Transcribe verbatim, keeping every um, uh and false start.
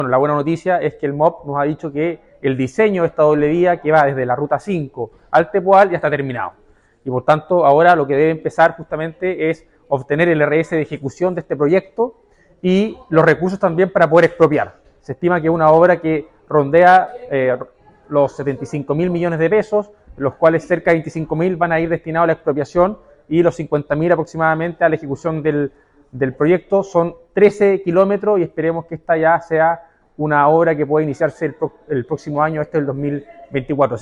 Bueno, la buena noticia es que el M O P nos ha dicho que el diseño de esta doble vía que va desde la ruta cinco al Tepual ya está terminado. Y por tanto, ahora lo que debe empezar justamente es obtener el R S de ejecución de este proyecto y los recursos también para poder expropiar. Se estima que es una obra que rondea eh, los setenta y cinco mil millones de pesos, los cuales cerca de veinticinco mil van a ir destinados a la expropiación y los cincuenta mil aproximadamente a la ejecución del, del proyecto. Son trece kilómetros y esperemos que esta ya sea una obra que pueda iniciarse el, el próximo año, este es el dos mil veinticuatro.